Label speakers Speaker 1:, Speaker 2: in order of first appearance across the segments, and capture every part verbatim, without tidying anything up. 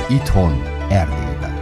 Speaker 1: Itthon, Erdélyben.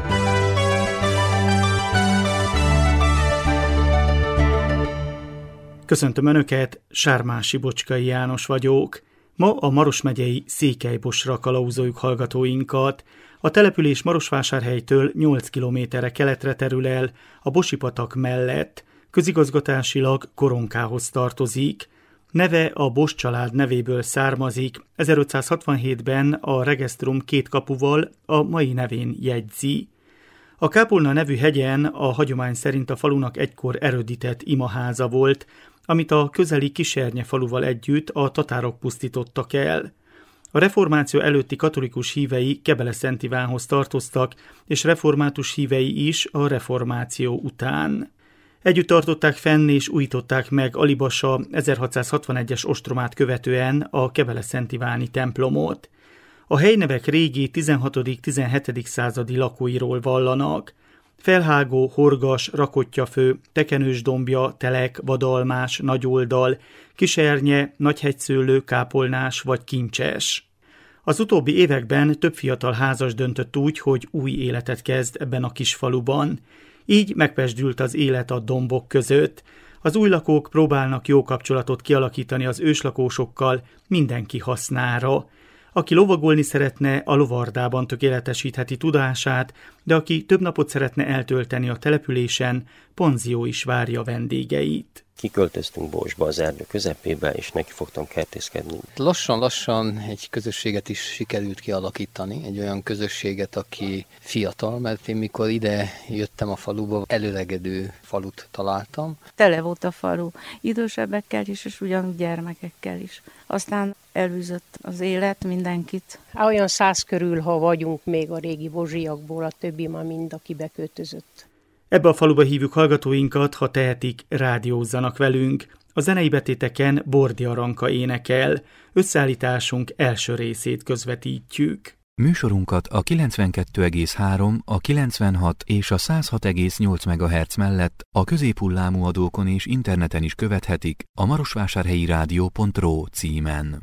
Speaker 2: Köszöntöm Önöket, Sármási Bocskai János vagyok. Ma a Maros megyei Székelybosra kalauzoljuk hallgatóinkat. A település Marosvásárhelytől nyolc kilométerre keletre terül el, a Bosipatak mellett. Közigazgatásilag Koronkához tartozik. Neve a Bos család nevéből származik, ezerötszázhatvanhétben a regesztrum két kapuval a mai nevén jegyzi. A Kápolna nevű hegyen a hagyomány szerint a falunak egykor erődített imaháza volt, amit a közeli Kisernye faluval együtt a tatárok pusztítottak el. A reformáció előtti katolikus hívei Kebele-Szent Ivánhoz tartoztak, és református hívei is a reformáció után. Együtt tartották fenn és újították meg Alibasa ezerhatszázhatvanegyes ostromát követően a Kebele-Szent Iváni templomot. A helynevek régi tizenhatodik-tizenhetedik századi lakóiról vallanak. Felhágó, Horgas, Rakottyafő, Tekenősdombja, Telek, Vadalmás, Nagyoldal, Kisernye, Nagyhegyszőlő, Kápolnás vagy Kincses. Az utóbbi években több fiatal házas döntött úgy, hogy új életet kezd ebben a kis faluban. Így megpezsdült az élet a dombok között. Az új lakók próbálnak jó kapcsolatot kialakítani az őslakósokkal mindenki hasznára. Aki lovagolni szeretne, a lovardában tökéletesítheti tudását, de aki több napot szeretne eltölteni a településen, panzió is várja vendégeit.
Speaker 3: Kiköltöztünk Bosba az erdő közepébe, és neki fogtam kertészkedni.
Speaker 4: Lassan-lassan egy közösséget is sikerült kialakítani, egy olyan közösséget, aki fiatal, mert én mikor ide jöttem a faluba, előregedő falut találtam.
Speaker 5: Tele volt a falu, idősebbekkel is, és ugyanúgy gyermekekkel is. Aztán elűzött az élet mindenkit.
Speaker 6: Olyan száz körül, ha vagyunk még a régi bozsiakból, a többi már mind, aki beköltözött.
Speaker 2: Ebbe a faluba hívjuk hallgatóinkat, ha tehetik, rádiózzanak velünk. A zenei betéteken Bordi Aranka énekel. Összeállításunk első részét közvetítjük.
Speaker 7: Műsorunkat a kilencvenkettő egész három, a kilencvenhat és a száz hat egész nyolc megahertz mellett a középhullámú adókon és interneten is követhetik a marosvásárhelyi rádió pont ro címen.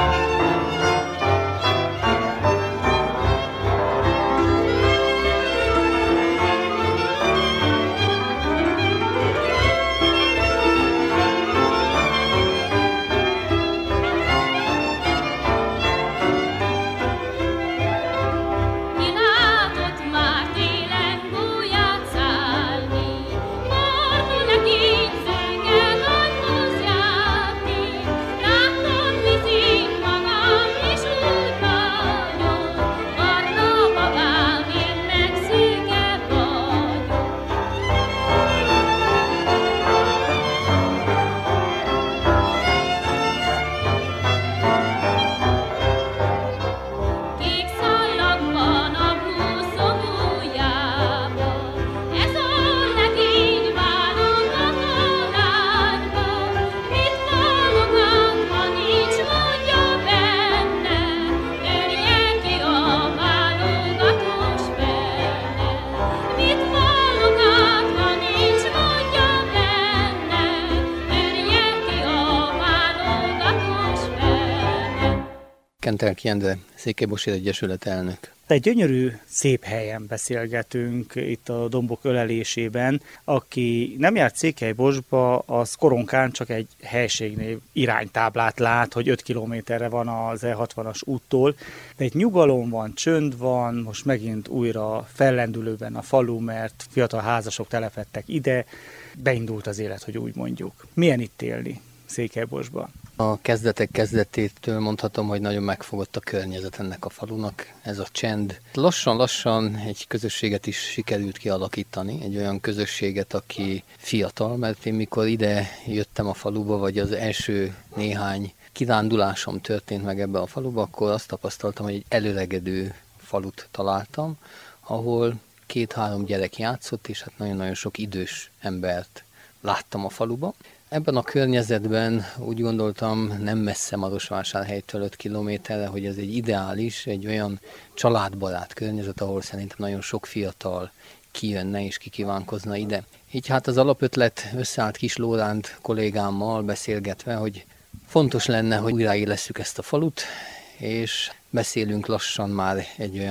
Speaker 4: Kentelki Endre, Székelybosi Egyesület elnök.
Speaker 2: Egy gyönyörű, szép helyen beszélgetünk itt a dombok ölelésében. Aki nem járt Székelybosba, az Koronkán csak egy helységnév iránytáblát lát, hogy öt kilométerre van az E hatvanas úttól. De itt nyugalom van, csönd van, most megint újra fellendülőben a falu, mert fiatal házasok telepedtek ide. Beindult az élet, hogy úgy mondjuk. Milyen itt élni Székelybosban?
Speaker 4: A kezdetek kezdetétől mondhatom, hogy nagyon megfogott a környezet ennek a falunak, ez a csend. Lassan-lassan egy közösséget is sikerült kialakítani, egy olyan közösséget, aki fiatal, mert én mikor ide jöttem a faluba, vagy az első néhány kirándulásom történt meg ebbe a faluba, akkor azt tapasztaltam, hogy egy előregedő falut találtam, ahol két-három gyerek játszott, és hát nagyon-nagyon sok idős embert láttam a faluba. Ebben a környezetben úgy gondoltam, nem messze Marosvásárhelytől öt kilométerre, hogy ez egy ideális, egy olyan családbarát környezet, ahol szerintem nagyon sok fiatal kijönne és kikívánkozna ide. Így hát az alapötlet összeállt Kis Lóránt kollégámmal beszélgetve, hogy fontos lenne, hogy újraélesszük ezt a falut, és beszélünk lassan már egy olyan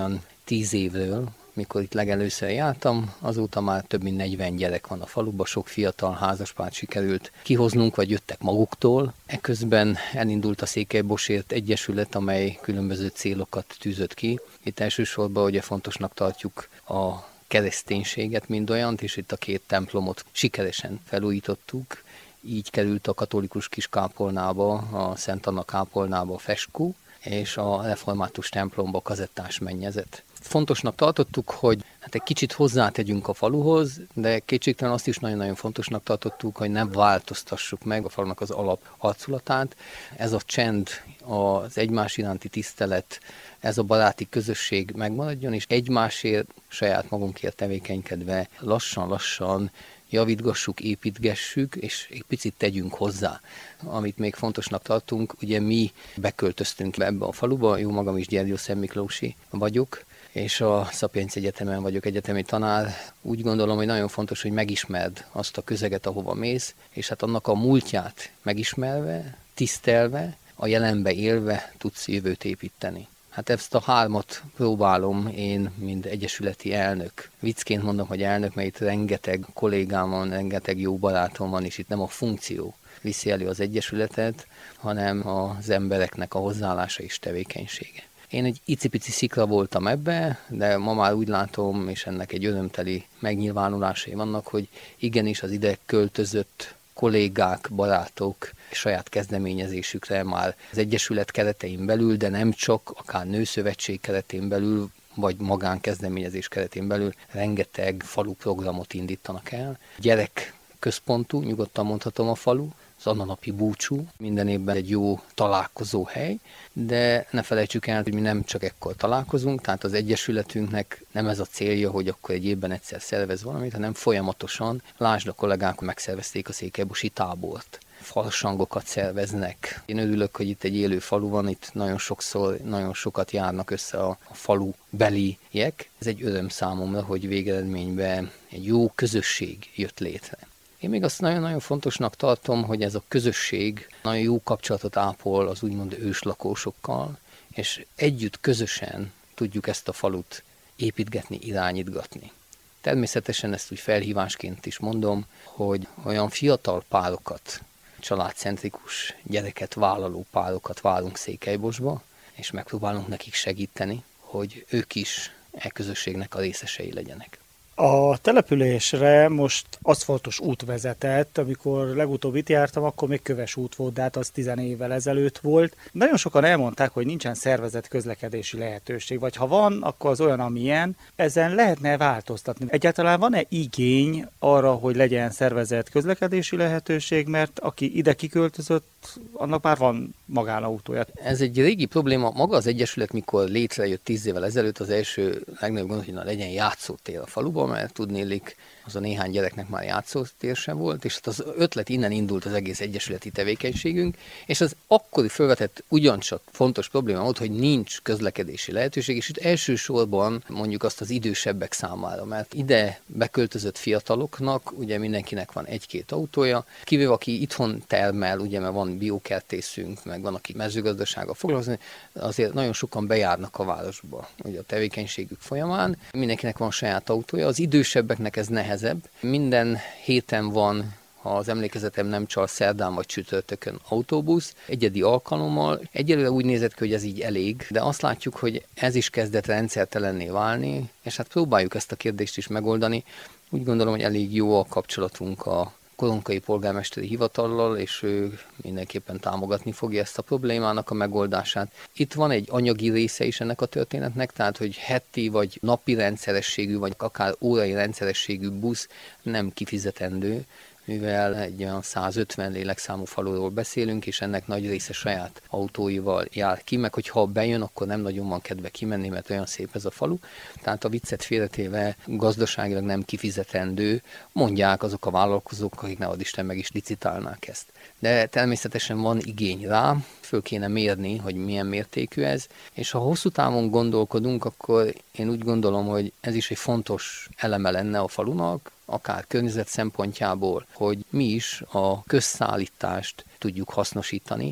Speaker 4: tíz évről, mikor itt legelőször jártam, azóta már több mint negyven gyerek van a faluban, sok fiatal házaspárt sikerült kihoznunk, vagy jöttek maguktól. Eközben elindult a Székelyborsért Egyesület, amely különböző célokat tűzött ki. Itt elsősorban ugye fontosnak tartjuk a kereszténységet mind olyant, és itt a két templomot sikeresen felújítottuk. Így került a katolikus kiskápolnába, a Szent Anna kápolnába a freskó, és a református templomba kazettás mennyezet. Fontosnak tartottuk, hogy hát egy kicsit hozzátegyünk a faluhoz, de kétségtelen azt is nagyon-nagyon fontosnak tartottuk, hogy nem változtassuk meg a falunak az alap arculatát. Ez a csend, az egymás iránti tisztelet, ez a baráti közösség megmaradjon, és egymásért, saját magunkért tevékenykedve lassan-lassan javítgassuk, építgessük, és egy picit tegyünk hozzá. Amit még fontosnak tartunk, ugye mi beköltöztünk ebbe a faluba, jó magam is Gyergyószentmiklósi vagyok, és a Sapienza Egyetemen vagyok egyetemi tanár. Úgy gondolom, hogy nagyon fontos, hogy megismerd azt a közeget, ahova mész, és hát annak a múltját megismerve, tisztelve, a jelenbe élve tudsz jövőt építeni. Hát ezt a hármat próbálom én, mint egyesületi elnök. Viccként mondom, hogy elnök, mert itt rengeteg kollégám van, rengeteg jó barátom van, és itt nem a funkció viszi elő az egyesületet, hanem az embereknek a hozzáállása és tevékenysége. Én egy icipici szikra voltam ebbe, de ma már úgy látom, és ennek egy örömteli megnyilvánulásai vannak, hogy igenis az ide költözött kollégák, barátok saját kezdeményezésükre már az egyesület keretein belül, de nem csak, akár nőszövetség keretén belül, vagy magánkezdeményezés keretén belül rengeteg falu programot indítanak el. Gyerek központú, nyugodtan mondhatom a falu, az annanapi búcsú, minden évben egy jó találkozó hely, de ne felejtsük el, hogy mi nem csak ekkor találkozunk, tehát az egyesületünknek nem ez a célja, hogy akkor egy évben egyszer szervez valamit, hanem folyamatosan, lásd, a kollégák megszervezték a székelybosi tábort. Farsangokat szerveznek. Én örülök, hogy itt egy élő falu van, itt nagyon sokszor, nagyon sokat járnak össze a, a falu beliek. Ez egy öröm számomra, hogy végeredményben egy jó közösség jött létre. Én még azt nagyon-nagyon fontosnak tartom, hogy ez a közösség nagyon jó kapcsolatot ápol az úgymond őslakósokkal, és együtt közösen tudjuk ezt a falut építgetni, irányítgatni. Természetesen ezt úgy felhívásként is mondom, hogy olyan fiatal párokat, családcentrikus gyereket vállaló párokat várunk Székelybosba, és megpróbálunk nekik segíteni, hogy ők is e közösségnek a részesei legyenek.
Speaker 2: A településre most aszfaltos út vezetett, amikor legutóbb itt jártam, akkor még köves út volt, de hát az tizen évvel ezelőtt volt. Nagyon sokan elmondták, hogy nincsen szervezett közlekedési lehetőség, vagy ha van, akkor az olyan, amilyen. Ezen lehetne változtatni. Egyáltalán van-e igény arra, hogy legyen szervezett közlekedési lehetőség, mert aki ide kiköltözött, annak már van magánautója.
Speaker 4: Ez egy régi probléma. Maga az egyesület, mikor létrejött tíz évvel ezelőtt, az első legnagyobb gond, hogy na, legyen játszótér a faluban, mert tudnélik, az a néhány gyereknek már játszótér sem volt, és az ötlet innen indult az egész egyesületi tevékenységünk, és az akkori felvetett ugyancsak fontos probléma volt, hogy nincs közlekedési lehetőség, és itt elsősorban mondjuk azt az idősebbek számára, mert ide beköltözött fiataloknak, ugye mindenkinek van egy-két autója, kivéve aki itthon termel, ugye, mert van biokertészünk, meg van, aki mezőgazdasággal foglalkozni, azért nagyon sokan bejárnak a városba, ugye a tevékenységük folyamán, mindenkinek van saját autója, az idősebbeknek ez nehezebb. Minden héten van, ha az emlékezetem nem csal, szerdán vagy csütörtökön autóbusz, egyedi alkalommal. Egyelőre úgy nézett ki, hogy ez így elég, de azt látjuk, hogy ez is kezdett rendszertelenné válni, és hát próbáljuk ezt a kérdést is megoldani. Úgy gondolom, hogy elég jó a kapcsolatunk a Koronkai polgármesteri hivatallal, és ő mindenképpen támogatni fogja ezt a problémának a megoldását. Itt van egy anyagi része is ennek a történetnek, tehát hogy heti vagy napi rendszerességű, vagy akár órai rendszerességű busz nem kifizetendő, mivel egy olyan százötven lélekszámú faluról beszélünk, és ennek nagy része saját autóival jár ki, meg hogyha bejön, akkor nem nagyon van kedve kimenni, mert olyan szép ez a falu. Tehát a viccet félretéve gazdaságilag nem kifizetendő, mondják azok a vállalkozók, akik nehogy Isten meg is licitálnák ezt. De természetesen van igény rá, föl kéne mérni, hogy milyen mértékű ez, és ha hosszú távon gondolkodunk, akkor én úgy gondolom, hogy ez is egy fontos eleme lenne a falunak, akár környezet szempontjából, hogy mi is a közszállítást tudjuk hasznosítani,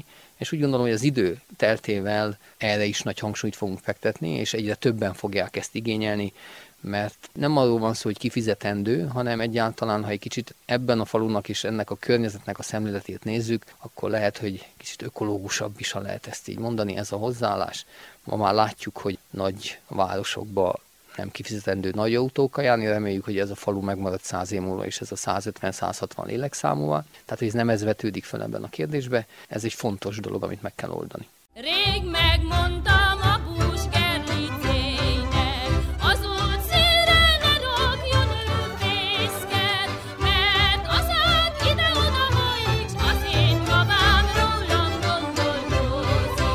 Speaker 4: és úgy gondolom, hogy az idő teltével erre is nagy hangsúlyt fogunk fektetni, és egyre többen fogják ezt igényelni, mert nem arról van szó, hogy kifizetendő, hanem egyáltalán, ha egy kicsit ebben a falunak és ennek a környezetnek a szemléletét nézzük, akkor lehet, hogy kicsit ökológusabb is, ha lehet ezt így mondani, ez a hozzáállás. Ma már látjuk, hogy nagy városokban nem kifizetendő nagy autókkal járni, reméljük, hogy ez a falu megmarad száz év múlva, és ez a százötven-száz hatvan lélekszámúval. Tehát, hogy ez nem ez vetődik fel ebben a kérdésbe, ez egy fontos dolog, amit meg kell oldani.
Speaker 8: Rég megmondtam a búskerlicének, az út szélre ne rakjon ő fészket, mert az át ide-oda folyik, s az én babám rólam gondolkozik.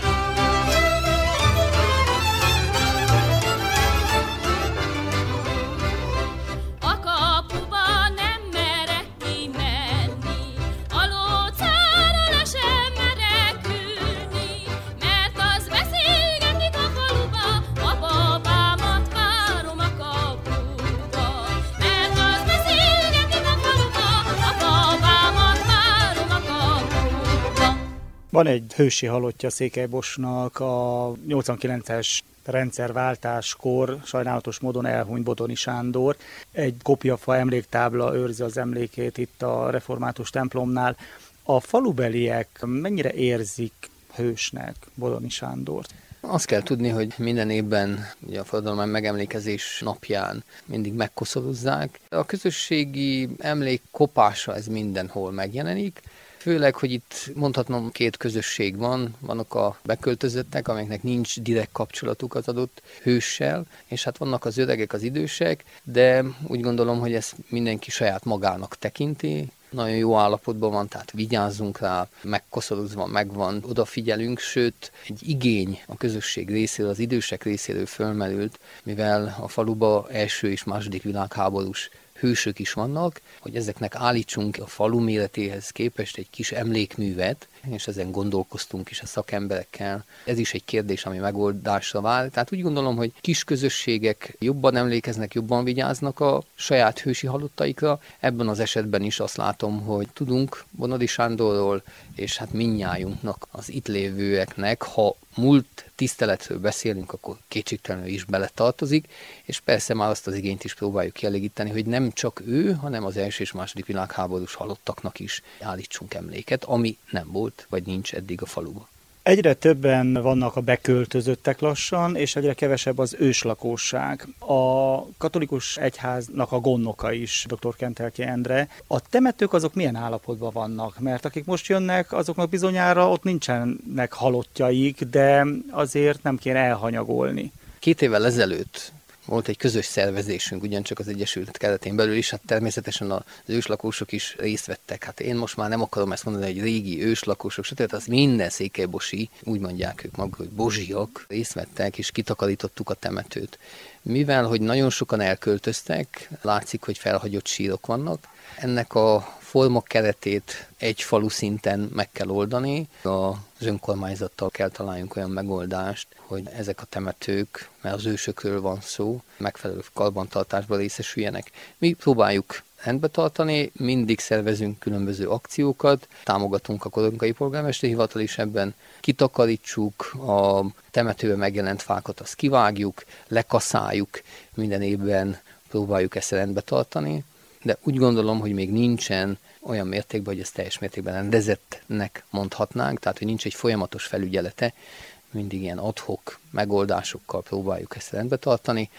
Speaker 8: A kapuba nem merek kimenni, a lócára le sem merek ülni, mert az beszélgetik a faluba, a babámat várom a kapuba. Mert az beszélgetik a faluba, a babámat várom a kapuba.
Speaker 2: Van egy hősi halottja Székelybosnak, a nyolcvankilences rendszerváltáskor sajnálatos módon elhunyt Bodoni Sándor. Egy kopjafa emléktábla őrzi az emlékét itt a református templomnál. A falubeliek mennyire érzik hősnek Bodoni Sándort?
Speaker 4: Azt kell tudni, hogy minden évben ugye a forradalom megemlékezés napján mindig megkoszorozzák. A közösségi emlék kopása ez mindenhol megjelenik. Főleg, hogy itt mondhatnom két közösség van, vannak a beköltözöttek, amelyeknek nincs direkt kapcsolatuk az adott hőssel, és hát vannak az öregek, az idősek, de úgy gondolom, hogy ezt mindenki saját magának tekinti, nagyon jó állapotban van, tehát vigyázzunk rá, megkoszorozva megvan, odafigyelünk, sőt egy igény a közösség részéről, az idősek részéről fölmerült, mivel a faluba első és második világháborús hősök is vannak, hogy ezeknek állítsunk a falu méretéhez képest egy kis emlékművet, és ezen gondolkoztunk is a szakemberekkel. Ez is egy kérdés, ami megoldásra vár. Tehát úgy gondolom, hogy kis közösségek jobban emlékeznek, jobban vigyáznak a saját hősi halottaikra. Ebben az esetben is azt látom, hogy tudunk Bonodi Sándorról, és hát mindnyájunknak, az itt lévőeknek, ha múlt tiszteletről beszélünk, akkor kétségtelenül is beletartozik, és persze már azt az igényt is próbáljuk kielégíteni, hogy nem csak ő, hanem az első és második világháborús halottaknak is állítsunk emléket, ami nem volt, vagy nincs eddig a faluban.
Speaker 2: Egyre többen vannak a beköltözöttek lassan, és egyre kevesebb az őslakosság. A katolikus egyháznak a gondnoka is, dr. Kentelki Endre. A temetők azok milyen állapotban vannak? Mert akik most jönnek, azoknak bizonyára ott nincsenek halottjaik, de azért nem kéne elhanyagolni.
Speaker 4: Két évvel ezelőtt volt egy közös szervezésünk, ugyancsak az Egyesület keretén belül is, hát természetesen az őslakósok is részt vettek. Hát én most már nem akarom ezt mondani, hogy régi őslakósok, sőt, az minden székelybosi, úgy mondják ők maguk, hogy bozsiak, részt vettek, és kitakarítottuk a temetőt. Mivel, hogy nagyon sokan elköltöztek, látszik, hogy felhagyott sírok vannak, ennek a forma keretét egy falu szinten meg kell oldani. Az önkormányzattal kell találjunk olyan megoldást, hogy ezek a temetők, mert az ősökről van szó, megfelelő karbantartásban részesüljenek. Mi próbáljuk rendbe tartani, mindig szervezünk különböző akciókat, támogatunk a Koronkai Polgármesteri Hivatal is ebben, kitakarítsuk, a temetőben megjelent fákat, azt kivágjuk, lekaszáljuk, minden évben próbáljuk ezt rendbe tartani, de úgy gondolom, hogy még nincsen olyan mértékben, hogy ezt teljes mértékben rendezettnek mondhatnánk, tehát hogy nincs egy folyamatos felügyelete, mindig ilyen ad-hoc megoldásokkal próbáljuk ezt rendbe tartani,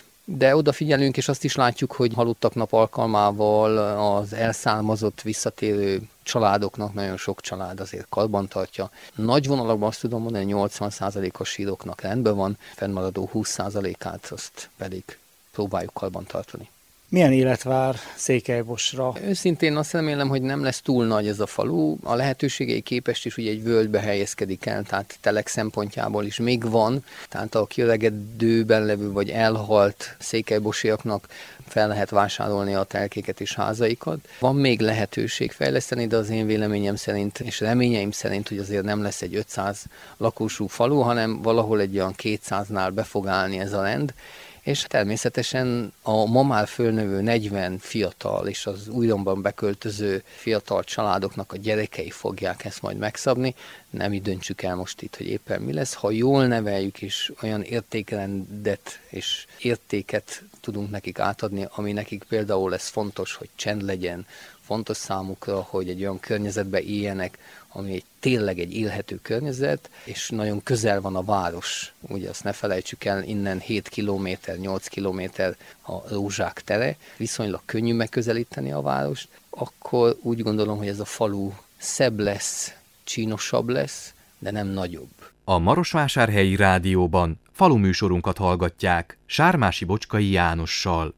Speaker 4: de odafigyelünk, és azt is látjuk, hogy halottak nap alkalmával az elszármazott, visszatérő családoknak nagyon sok család azért karbantartja. Nagy vonalakban azt tudom mondani, hogy nyolcvan százalékos síroknak rendben van, fennmaradó húsz százalékát azt pedig próbáljuk karbantartani.
Speaker 2: Milyen élet vár Székelybosra?
Speaker 4: Őszintén azt remélem, hogy nem lesz túl nagy ez a falu. A lehetőségei képest is ugye egy völgybe helyezkedik el, tehát telek szempontjából is még van, tehát a kiöregedőben levő vagy elhalt székelybosiaknak fel lehet vásárolni a telkéket és házaikat. Van még lehetőség fejleszteni, de az én véleményem szerint és reményeim szerint, hogy azért nem lesz egy ötszáz lakósú falu, hanem valahol egy olyan kétszáznál be fog állni ez a rend, És természetesen a ma már fölnövő negyven fiatal és az újonnan beköltöző fiatal családoknak a gyerekei fogják ezt majd megszabni. Nem mi döntsük el most itt, hogy éppen mi lesz. Ha jól neveljük és olyan értékrendet és értéket tudunk nekik átadni, ami nekik például lesz fontos, hogy csend legyen, fontos számukra, hogy egy olyan környezetben éljenek, ami egy, tényleg egy élhető környezet, és nagyon közel van a város. Ugye azt ne felejtsük el, innen hét kilométer, nyolc kilométer a Rózsák tere, viszonylag könnyű megközelíteni a várost, akkor úgy gondolom, hogy ez a falu szebb lesz, csínosabb lesz, de nem nagyobb.
Speaker 7: A Marosvásárhelyi Rádióban faluműsorunkat hallgatják Sármási Bocskai Jánossal.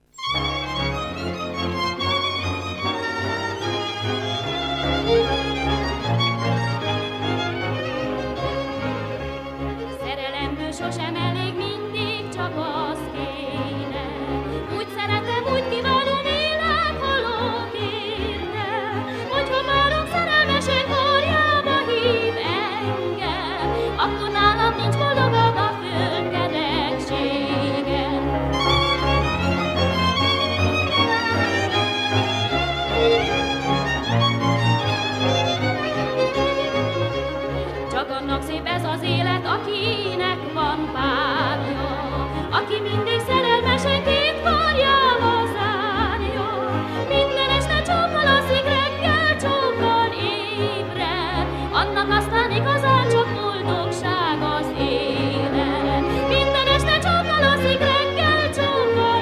Speaker 8: Szerelemből sosem elég, mindig csak az kéne. Úgy szeretem, úgy kiválom, élek, halok érte. Hogyha várok szerelmesen karjába hív engem, akkor nálam nincs boldogabb a föld kerekségen. Csak annak szép ez az élet, akinek van párja, aki mindig szerelmesen két karjával zárja. Minden este csókkal alszik, reggel csókkal ébred, annak aztán igazán csak boldogság az élet. Minden este csókkal alszik, reggel csókkal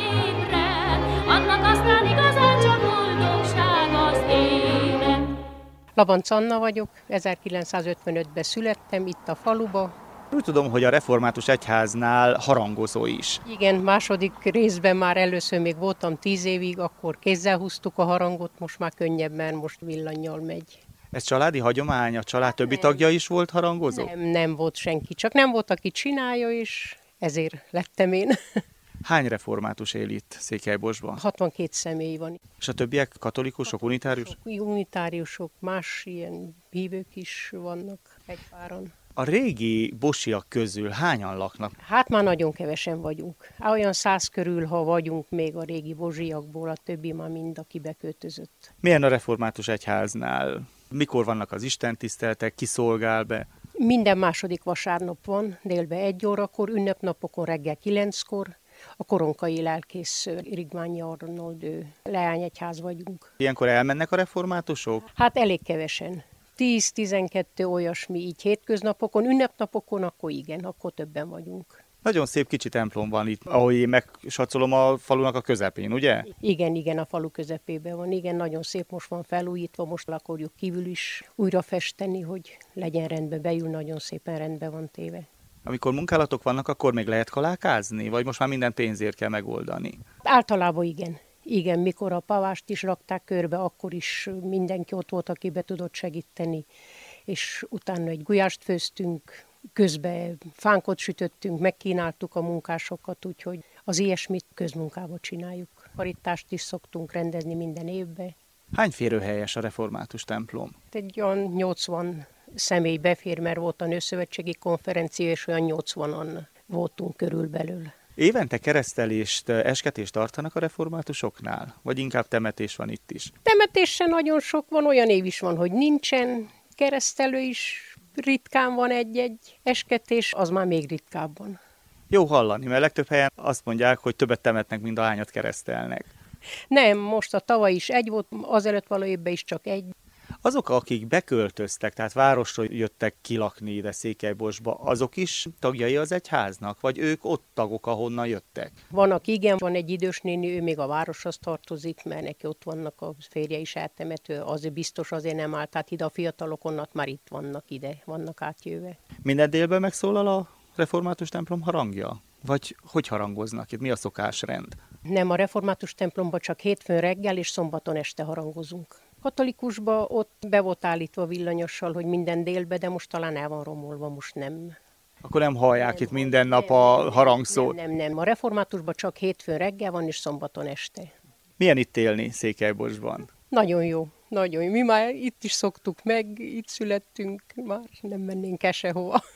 Speaker 8: ébred, annak aztán igazán csak boldogság az élet.
Speaker 6: Labanc Anna vagyok, ezerkilencszázötvenötben születtem itt a faluba.
Speaker 2: Úgy tudom, hogy a református egyháznál harangozó is.
Speaker 6: Igen, második részben már először még voltam tíz évig, akkor kézzel húztuk a harangot, most már könnyebben, most villannyal megy.
Speaker 2: Ez családi hagyomány, a család többi tagja is volt harangozó?
Speaker 6: Nem, nem volt senki, csak nem volt, aki csinálja, és ezért lettem én.
Speaker 2: Hány református él itt Székelyborsban?
Speaker 6: hatvankét személy van.
Speaker 2: És a többiek katolikusok, unitáriusok?
Speaker 6: Unitáriusok, más ilyen hívők is vannak egy páran.
Speaker 2: A régi bosiak közül hányan laknak?
Speaker 6: Hát már nagyon kevesen vagyunk. Olyan száz körül, ha vagyunk még a régi bozsiakból, a többi már mind, aki beköltözött.
Speaker 2: Milyen a református egyháznál? Mikor vannak az istentiszteletek, ki szolgál be?
Speaker 6: Minden második vasárnap van, délbe egy órakor, ünnepnapokon reggel kilenckor. A koronkai lelkész Rigmányi Arnold, ő leányegyház vagyunk.
Speaker 2: Ilyenkor elmennek a reformátusok?
Speaker 6: Hát elég kevesen. tíz-tizenkettő olyasmi így hétköznapokon, ünnepnapokon, akkor igen, akkor többen vagyunk.
Speaker 2: Nagyon szép kicsi templom van itt, ahogy én megsatszolom a falunak a közepén, ugye?
Speaker 6: Igen, igen, a falu közepében van. Igen, nagyon szép, most van felújítva, most le akarjuk kívül is újra festeni, hogy legyen rendben, beül, nagyon szépen rendben van téve.
Speaker 2: Amikor munkálatok vannak, akkor még lehet kalákázni? Vagy most már minden pénzért kell megoldani?
Speaker 6: Általában igen. Igen, mikor a pavást is rakták körbe, akkor is mindenki ott volt, aki be tudott segíteni. És utána egy gulyást főztünk, közben fánkot sütöttünk, megkínáltuk a munkásokat, úgyhogy az ilyesmit közmunkába csináljuk. Karítást is szoktunk rendezni minden évben.
Speaker 2: Hány férőhelyes a református templom?
Speaker 6: Egy olyan nyolcvan személy befér, mert volt a nőszövetségi konferencia, és olyan nyolcvanan voltunk körülbelül.
Speaker 2: Évente keresztelést, esketést tartanak a reformátusoknál? Vagy inkább temetés van itt is?
Speaker 6: Temetésen nagyon sok van, olyan év is van, hogy nincsen. Keresztelő is ritkán van egy-egy, esketés az már még ritkábban.
Speaker 2: Jó hallani, mert legtöbb helyen azt mondják, hogy többet temetnek, mint ahányat keresztelnek.
Speaker 6: Nem, most a tavaly is egy volt, azelőtt való évben is csak egy.
Speaker 2: Azok, akik beköltöztek, tehát városról jöttek kilakni ide Székelyborsba, azok is tagjai az egyháznak? Vagy ők ott tagok, ahonnan jöttek?
Speaker 6: Vannak, igen, van egy idős néni, ő még a városhoz tartozik, mert neki ott vannak, a férje is eltemető, azért biztos azért nem állt, tehát ide a fiatalok onnat már itt vannak, ide vannak átjöve.
Speaker 2: Minden délben megszólal a református templom harangja? Vagy hogy harangoznak itt? Mi a szokásrend?
Speaker 6: Nem, a református templomban csak hétfőn reggel és szombaton este harangozunk. Katolikusba ott be volt állítva villanyossal, hogy minden délbe, de most talán el van romolva, most nem.
Speaker 2: Akkor nem hallják
Speaker 6: nem,
Speaker 2: itt minden
Speaker 6: nem,
Speaker 2: nap a harangszót?
Speaker 6: Nem, nem, nem. A reformátusban csak hétfőn reggel van, és szombaton este.
Speaker 2: Milyen itt élni Székelyborsban?
Speaker 6: Nagyon jó, nagyon jó. Mi már itt is szoktuk meg, itt születtünk, már nem mennénk el sehova.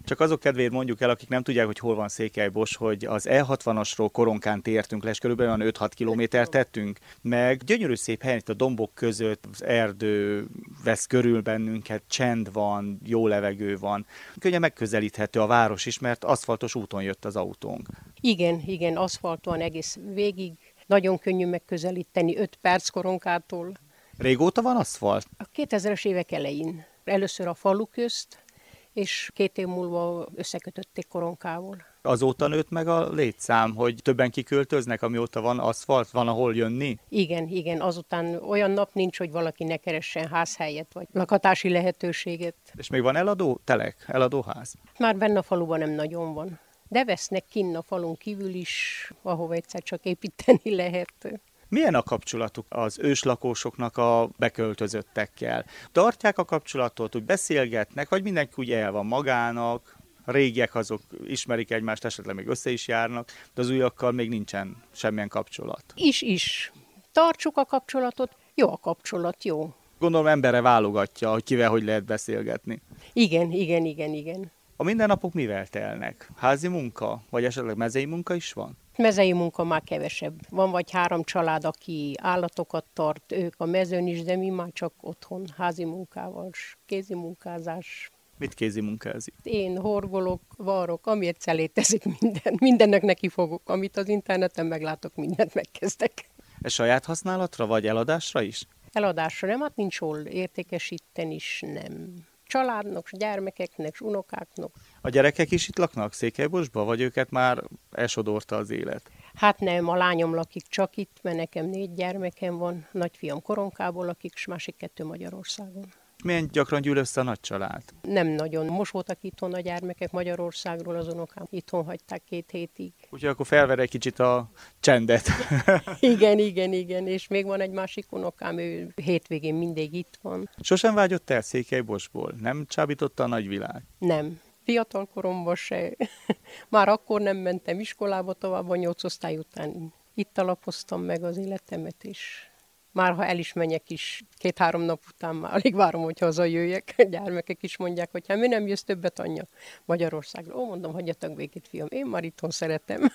Speaker 2: Csak azok kedvéért mondjuk el, akik nem tudják, hogy hol van Székelybosch, hogy az E hatvanasról Koronkán tértünk le, és körülbelül olyan öt-hat kilométert tettünk, meg gyönyörű szép helyen itt a dombok között, az erdő vesz körül bennünket, csend van, jó levegő van. Könnyen megközelíthető a város is, mert aszfaltos úton jött az autónk.
Speaker 6: Igen, igen, aszfalton egész végig. Nagyon könnyű megközelíteni, öt perc Koronkától.
Speaker 2: Régóta van aszfalt?
Speaker 6: A kétezres évek elején. Először a falu közt, és két év múlva összekötötték Koronkával.
Speaker 2: Azóta nőtt meg a létszám, hogy többen kiköltöznek, amióta van aszfalt, van ahol jönni?
Speaker 6: Igen, igen, azután olyan nap nincs, hogy valaki ne keressen házhelyet, vagy lakatási lehetőséget.
Speaker 2: És még van eladó telek, eladóház?
Speaker 6: Már benne a faluban nem nagyon van. De vesznek kinn a falun kívül is, ahova egyszer csak építeni lehet.
Speaker 2: Milyen a kapcsolatuk az őslakósoknak a beköltözöttekkel? Tartják a kapcsolatot, úgy beszélgetnek, vagy mindenki úgy el van magának? A régiek azok ismerik egymást, esetleg még össze is járnak, de az újakkal még nincsen semmilyen kapcsolat.
Speaker 6: Is, is. Tartsuk a kapcsolatot, jó a kapcsolat, jó.
Speaker 2: Gondolom emberre válogatja, hogy kivel hogy lehet beszélgetni.
Speaker 6: Igen, igen, igen, igen.
Speaker 2: A mindennapok mivel telnek? Házi munka, vagy esetleg mezei munka is van?
Speaker 6: Mezei munka már kevesebb. Van vagy három család, aki állatokat tart, ők a mezőn is, de mi már csak otthon, házi munkával, kézi munkázás.
Speaker 2: Mit kézi munkázik?
Speaker 6: Én horgolok, varrok, ami egyszer létezik minden. Mindennek neki fogok. Amit az interneten meglátok, mindent megkezdek.
Speaker 2: Ez saját használatra, vagy eladásra is?
Speaker 6: Eladásra nem, hát nincs hol értékesíteni is, nem. Családnak, gyermekeknek, unokáknak.
Speaker 2: A gyerekek is itt laknak Székelyboschba, vagy őket már elsodorta az élet?
Speaker 6: Hát nem, a lányom lakik csak itt, mert nekem négy gyermekem van, nagyfiam Koronkából lakik, és másik kettő Magyarországon.
Speaker 2: Milyen gyakran gyűl össze a nagy család?
Speaker 6: Nem nagyon. Most voltak itthon a gyermekek Magyarországról, az unokám itthon hagyták két hétig.
Speaker 2: Úgyhogy akkor felver egy kicsit a csendet.
Speaker 6: Igen, igen, igen, és még van egy másik unokám, ő hétvégén mindig itt van.
Speaker 2: Sosem vágyott el Székelyboschból? Nem csábította a nagyvilág?
Speaker 6: Nem. Fiatal koromban se. Már akkor nem mentem iskolába tovább, a nyolc osztály után itt alapoztam meg az életemet is. Már ha el is menjek is, két-három nap után már alig várom, hogy hazajöjjek. A gyermekek is mondják, hogy hát mi nem jössz többet, anyja, Magyarországra. Ó, mondom, hagyjatok békét, fiam, én már itthon szeretem.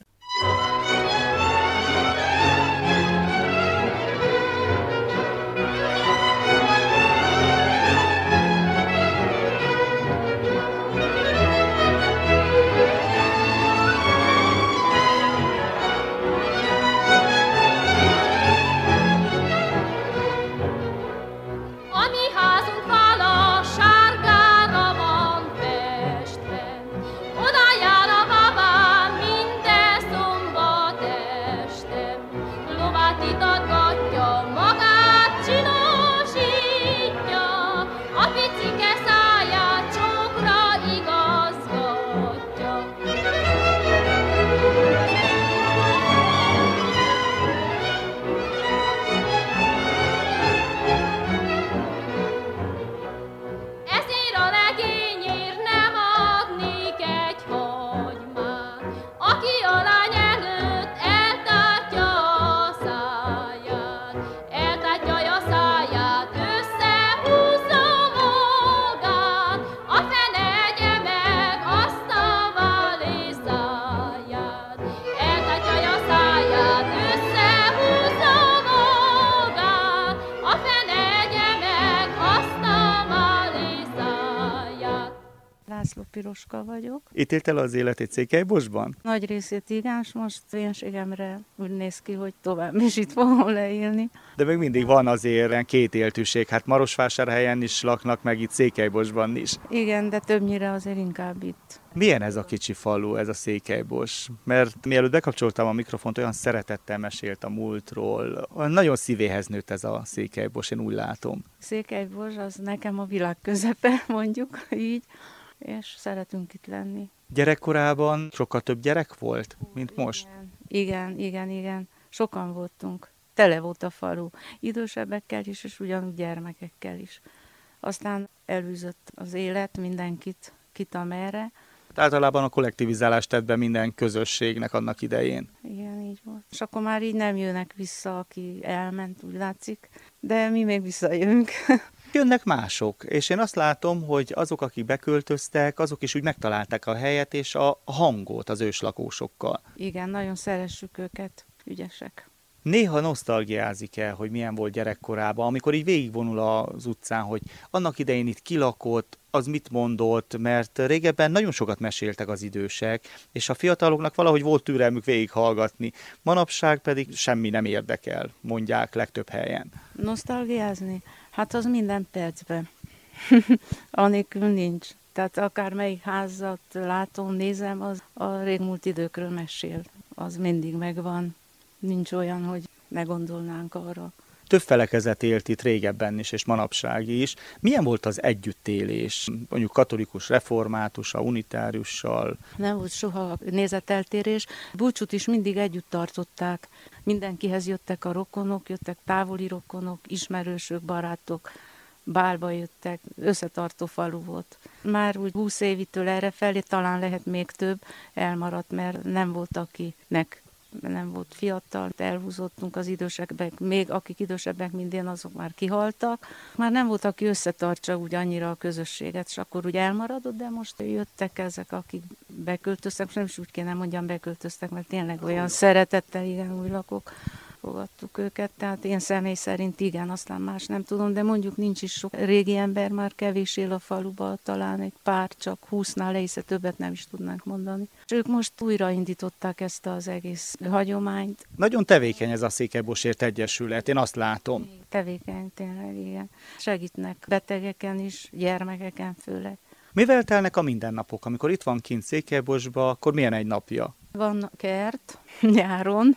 Speaker 5: László Piroska vagyok.
Speaker 2: Itt élt el az életét Székelyboschban?
Speaker 5: Nagy részét igen, és most vénségemre úgy néz ki, hogy tovább is itt fogom leélni.
Speaker 2: De még mindig van azért két éltűség, hát Marosvásárhelyen is laknak, meg itt Székelyboschban is.
Speaker 5: Igen, de többnyire azért inkább itt.
Speaker 2: Milyen ez a kicsi falu, ez a Székelybosch? Mert mielőtt bekapcsoltam a mikrofont, olyan szeretettel mesélt a múltról. Nagyon szívéhez nőtt ez a Székelybosch, én úgy látom.
Speaker 5: Székelybosch az nekem a világ közepe, mondjuk így, és szeretünk itt lenni.
Speaker 2: Gyerekkorában sokkal több gyerek volt, mint
Speaker 5: igen,
Speaker 2: most?
Speaker 5: Igen, igen, igen. Sokan voltunk. Tele volt a falu. Idősebbekkel is, és ugyanúgy gyermekekkel is. Aztán elűzött az élet mindenkit, kit amerre.
Speaker 2: Általában a kollektivizálást tett be minden közösségnek annak idején.
Speaker 5: Igen, így volt. És akkor már így nem jönnek vissza, aki elment, úgy látszik. De mi még visszajövünk.
Speaker 2: Jönnek mások, és én azt látom, hogy azok, akik beköltöztek, azok is úgy megtalálták a helyet és a hangot az őslakósokkal.
Speaker 5: Igen, nagyon szeressük őket, ügyesek.
Speaker 2: Néha nosztalgiázik el, hogy milyen volt gyerekkorában, amikor így végigvonul az utcán, hogy annak idején itt kilakott, az mit mondott, mert régebben nagyon sokat meséltek az idősek, és a fiataloknak valahogy volt türelmük végighallgatni. Manapság pedig semmi nem érdekel, mondják legtöbb helyen.
Speaker 5: Nosztalgiázni? Hát az minden percben. Anélkül nincs. Tehát akármelyik házat látom, nézem, az a régmúlt időkről mesél. Az mindig megvan. Nincs olyan, hogy ne gondolnánk arra.
Speaker 2: Több felekezet élt itt régebben is, és manapság is. Milyen volt az együttélés? Mondjuk katolikus reformátussal, unitáriussal?
Speaker 5: Nem volt soha nézeteltérés. Búcsút is mindig együtt tartották. Mindenkihez jöttek a rokonok, jöttek távoli rokonok, ismerősök, barátok. Bálba jöttek, összetartó falu volt. Már úgy húsz évitől erre felé, talán lehet még több, elmaradt, mert nem volt akinek. Nem volt fiatal, elhúzottunk az idősebbek, még akik idősebbek, mint én, azok már kihaltak. Már nem volt, aki összetartsa úgy annyira a közösséget, és akkor úgy elmaradott, de most jöttek ezek, akik beköltöztek, nem is úgy kéne mondjam, beköltöztek, mert tényleg olyan szeretettel, igen, új lakók, fogadtuk őket, tehát én személy szerint igen, aztán más nem tudom, de mondjuk nincs is sok régi ember, már kevés él a faluba, talán egy pár, csak húsznál lehisze többet nem is tudnánk mondani. És ők most újraindították ezt az egész hagyományt.
Speaker 2: Nagyon tevékeny ez a Székelyborsért Egyesület, én azt látom.
Speaker 5: Tevékeny, tényleg, igen. Segítnek betegeken is, gyermekeken főleg.
Speaker 2: Mivel telnek a mindennapok? Amikor itt van kint Székelyborsba, akkor milyen egy napja?
Speaker 5: Van kert nyáron,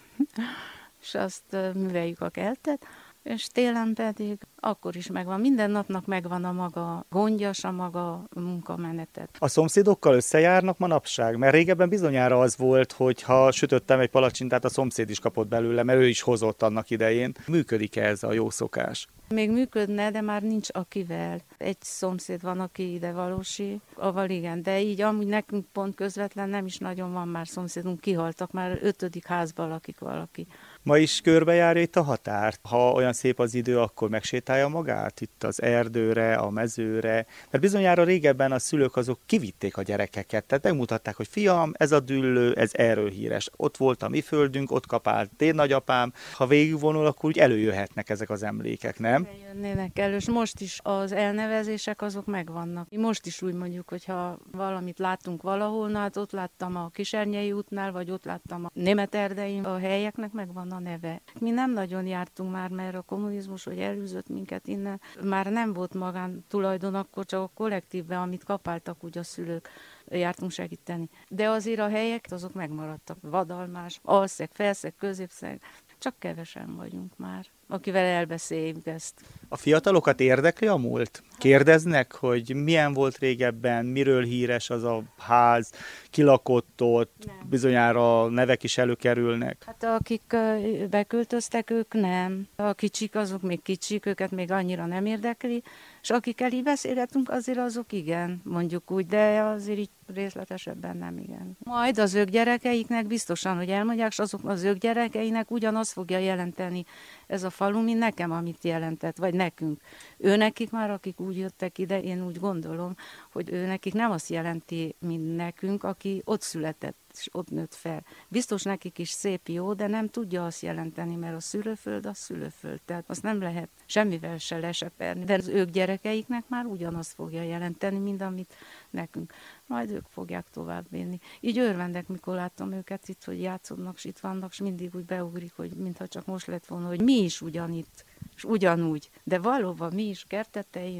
Speaker 5: és azt műveljük a kertet, és télen pedig akkor is megvan. Minden napnak megvan a maga gondja, a maga munkamenetet.
Speaker 2: A szomszédokkal összejárnak manapság? Mert régebben bizonyára az volt, hogy ha sütöttem egy palacsintát, a szomszéd is kapott belőle, mert ő is hozott annak idején. Működik-e ez a jó szokás?
Speaker 5: Még működne, de már nincs akivel. Egy szomszéd van, aki ide valósi, aval igen, de így amúgy nekünk pont közvetlen nem is nagyon van már szomszédunk, kihaltak, már ötödik házban lakik valaki.
Speaker 2: Ma is körbejárja itt a határt. Ha olyan szép az idő, akkor megsétálja magát itt az erdőre, a mezőre. Mert bizonyára régebben a szülők azok kivitték a gyerekeket. Tehát megmutatták, hogy fiam, ez a düllő, ez erről híres. Ott volt a mi földünk, ott kapált én nagyapám. Ha végigvonul, akkor úgy előjöhetnek ezek az emlékek, nem?
Speaker 5: Jönnének elő, és most is az elnevezések azok megvannak. Most is úgy mondjuk, hogyha valamit látunk valahol, na hát ott láttam a Kisernyei útnál, vagy ott láttam a Németerdein, a helyeknek megvan a neve. Mi nem nagyon jártunk már, mert a kommunizmus, hogy elűzött minket innen, már nem volt magán tulajdon, akkor csak a kollektívben, amit kapáltak úgy a szülők, jártunk segíteni. De azért a helyek azok megmaradtak. Vadalmás, Alszeg, Felszeg, Középszeg, csak kevesen vagyunk már, akivel elbeszéljük ezt.
Speaker 2: A fiatalokat érdekli a múlt? Kérdeznek, hogy milyen volt régebben, miről híres az a ház, ki lakott ott, nem. Bizonyára nevek is előkerülnek.
Speaker 5: Hát akik beköltöztek, ők nem. A kicsik, azok még kicsik, őket még annyira nem érdekli, és akikkel így beszélgetünk, azért azok igen, mondjuk úgy, de azért így részletesebben nem igen. Majd az ők gyerekeiknek biztosan, hogy elmondják, és azok az ők gyerekeinek ugyanaz fogja jelenteni ez a falu, mint nekem, amit jelentett, vagy nekünk. Ő nekik már, akik úgy jöttek ide, én úgy gondolom, hogy ő nekik nem azt jelenti, mint nekünk, aki ott született, és ott nőtt fel. Biztos nekik is szép, jó, de nem tudja azt jelenteni, mert a szülőföld a szülőföld, tehát azt nem lehet semmivel se leseperni. De az ők gyerekeiknek már ugyanazt fogja jelenteni, mint amit nekünk. Majd ők fogják továbbvinni. Így örvendek, mikor látom őket itt, hogy játszodnak, és itt vannak, és mindig úgy beugrik, hogy mintha csak most lett volna, hogy mi is ugyanitt, és ugyanúgy. De valóban mi is kertetein,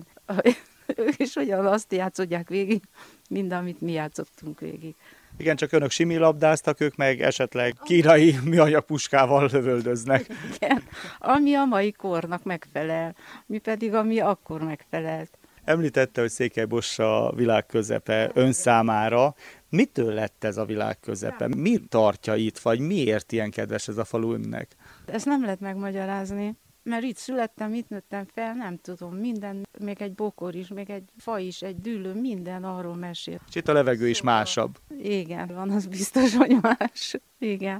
Speaker 5: ők is ugyanazt játszodják végig, mint amit mi játszottunk végig.
Speaker 2: Igen, csak önök similabdáztak, ők meg esetleg kínai műanyag puskával lövöldöznek.
Speaker 5: Igen, ami a mai kornak megfelel, mi pedig ami akkor megfelelt.
Speaker 2: Említette, hogy Székelyborsod a világ közepe ön számára. Mitől lett ez a világ közepe? Mi tartja itt, vagy miért ilyen kedves ez a falu önnek?
Speaker 5: Ezt nem lehet megmagyarázni, mert itt születtem, itt nőttem fel, nem tudom, minden, még egy bokor is, még egy fa is, egy dűlő, minden arról mesél.
Speaker 2: És itt a levegő is másabb.
Speaker 5: Igen, van, az biztos, hogy más. Igen.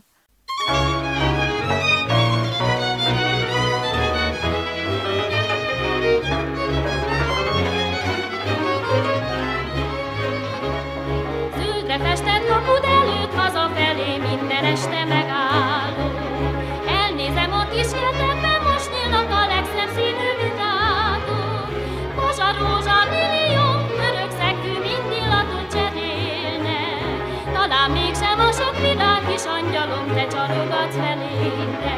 Speaker 8: Mert kapud előtt hazafelé minden este megállok. Elnézem a kis kertemben, most nyílnak a legszebb színű virágok. Pozsa, rózsa, millió, örök szegfű mind illatot cserélne. Talán mégsem a sok vidám kis angyalom, te csarogatsz felénre.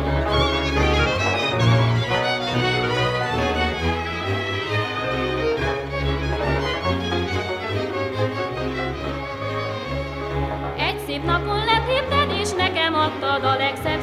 Speaker 8: Szép napon letépted, és nekem adtad a legszebb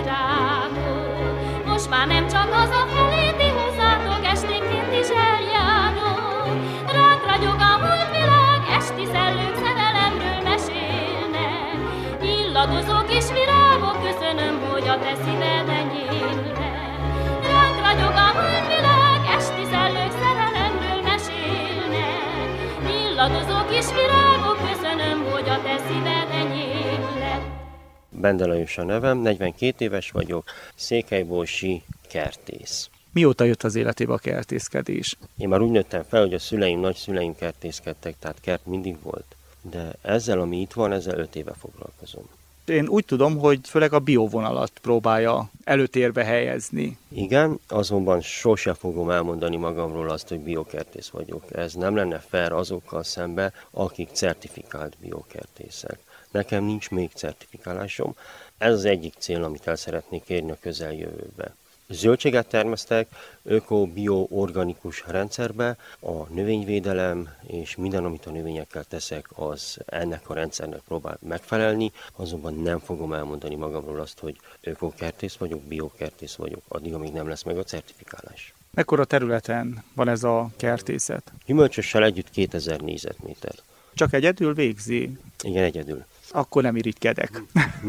Speaker 8: szálvirágot. Most már nem csak hazafelé, ti hozzátok esténként is eljárok. Ránk ragyog a holdvilág, esti szellők szerelemről mesélnek. Illadozó kis virágok, köszönöm, hogy a te szíved enyémre. Ránk ragyog a holdvilág, esti szellők szerelemről mesélnek. Illadozó kis virágok, köszönöm, hogy a te szíved enyém lett.
Speaker 3: Bende Lajos a nevem, negyvenkét éves vagyok, székelyborsi kertész.
Speaker 2: Mióta jött az életébe a kertészkedés?
Speaker 3: Én már úgy nőttem fel, hogy a szüleim, nagyszüleim kertészkedtek, tehát kert mindig volt. De ezzel, ami itt van, ezzel öt éve foglalkozom.
Speaker 2: Én úgy tudom, hogy főleg a biovonalat próbálja előtérbe helyezni.
Speaker 3: Igen, azonban sose fogom elmondani magamról azt, hogy biokertész vagyok. Ez nem lenne fair azokkal szembe, akik certifikált biokertészek. Nekem nincs még certifikálásom. Ez az egyik cél, amit el szeretnék érni a közeljövőbe. Zöldséget termesztek öko-bio-organikus rendszerbe, a növényvédelem és minden, amit a növényekkel teszek, az ennek a rendszernek próbál megfelelni, azonban nem fogom elmondani magamról azt, hogy ökokertész vagyok, biokertész vagyok, addig, amíg nem lesz meg a certifikálás.
Speaker 2: Mekkora területen van ez a kertészet?
Speaker 3: Gyümölcsössel együtt kétezer négyzetméter.
Speaker 2: Csak egyedül végzi?
Speaker 3: Igen, egyedül.
Speaker 2: Akkor nem irigykedek.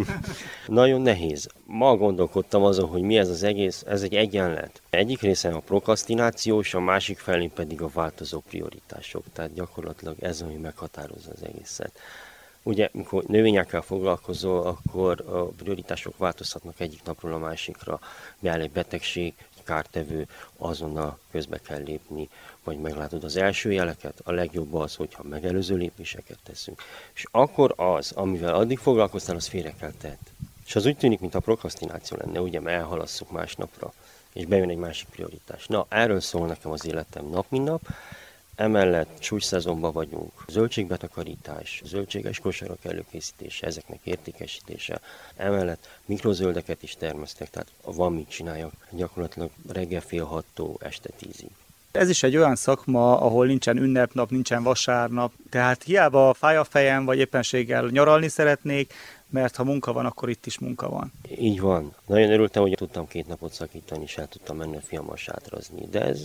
Speaker 3: Nagyon nehéz. Ma gondolkodtam azon, hogy mi ez az egész, ez egy egyenlet. Egyik részen a prokrasztináció, és a másik felén pedig a változó prioritások. Tehát gyakorlatilag ez, ami meghatározza az egészet. Ugye, mikor növényekkel foglalkozol, akkor a prioritások változhatnak egyik napról a másikra. Beáll egy betegség, kártevő, azonnal közbe kell lépni, vagy meglátod az első jeleket, a legjobb az, hogyha megelőző lépéseket teszünk. És akkor az, amivel addig foglalkoztál, az félre kell tedd. És az úgy tűnik, mint a prokrasztináció lenne, ugye, mert elhalasszuk másnapra, és bejön egy másik prioritás. Na, erről szól nekem az életem nap, mint nap. Emellett csúcsszezonban vagyunk, zöldségbetakarítás, zöldséges kosarak előkészítése, ezeknek értékesítése. Emellett mikrozöldeket is termesztek, tehát van mit csináljak, gyakorlatilag reggel fél hattól este tízig.
Speaker 2: Ez is egy olyan szakma, ahol nincsen ünnepnap, nincsen vasárnap, tehát hiába fáj a fejem, vagy éppenséggel nyaralni szeretnék, mert ha munka van, akkor itt is munka van.
Speaker 3: Így van. Nagyon örültem, hogy tudtam két napot szakítani, és el tudtam menni a fiammal sátrazni, de ez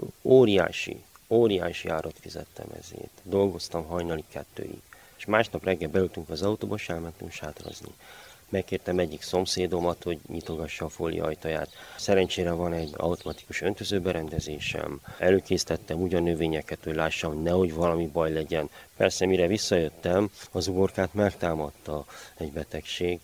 Speaker 3: óriási. Óriási árat fizettem ezért. Dolgoztam hajnali kettőig. És másnap reggel beültünk az autóba, és elmentünk sátrazni. Megkértem egyik szomszédomat, hogy nyitogassa a fólia ajtaját. Szerencsére van egy automatikus öntözőberendezésem. Előkészítettem ugyan növényeket, hogy lássam, nehogy valami baj legyen. Persze, mire visszajöttem, az uborkát megtámadta egy betegség,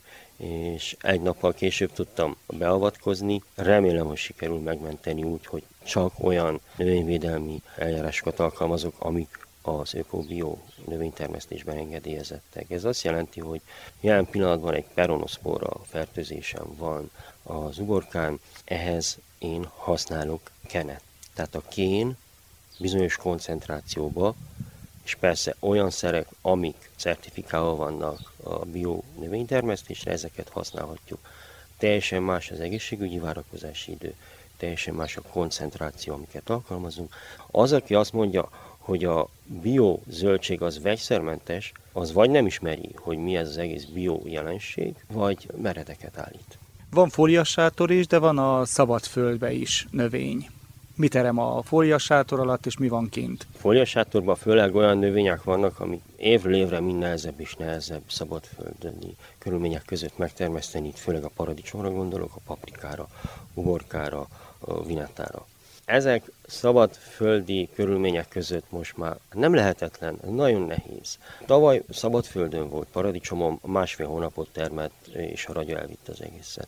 Speaker 3: és egy nappal később tudtam beavatkozni. Remélem, hogy sikerül megmenteni úgy, hogy csak olyan növényvédelmi eljárásokat alkalmazok, amik az öko-bio növénytermesztésben engedélyezettek. Ez azt jelenti, hogy jelen pillanatban egy peronoszpora fertőzésem van az uborkán, ehhez én használok kenet. Tehát a kén bizonyos koncentrációba, és persze olyan szerek, amik certifikálva vannak a bio növénytermesztésre, ezeket használhatjuk. Teljesen más az egészségügyi várakozási idő, teljesen más a koncentráció, amiket alkalmazunk. Az, aki azt mondja, hogy a bio zöldség az vegyszermentes, az vagy nem ismeri, hogy mi ez az egész bio jelenség, vagy meredeket állít.
Speaker 2: Van fóliasátor is, de van a szabadföldbe is növény. Mi terem a fóliasátor alatt, és mi van kint?
Speaker 3: Fóliasátorban főleg olyan növények vannak, amik évről évre mind nehezebb és nehezebb szabadföldi körülmények között megtermeszteni, itt főleg a paradicsomra gondolok, a paprikára, uborkára, a vinettára. Ezek szabadföldi körülmények között most már nem lehetetlen, nagyon nehéz. Tavaly szabadföldön volt paradicsomom, másfél hónapot termett, és a ragya elvitte az egészet.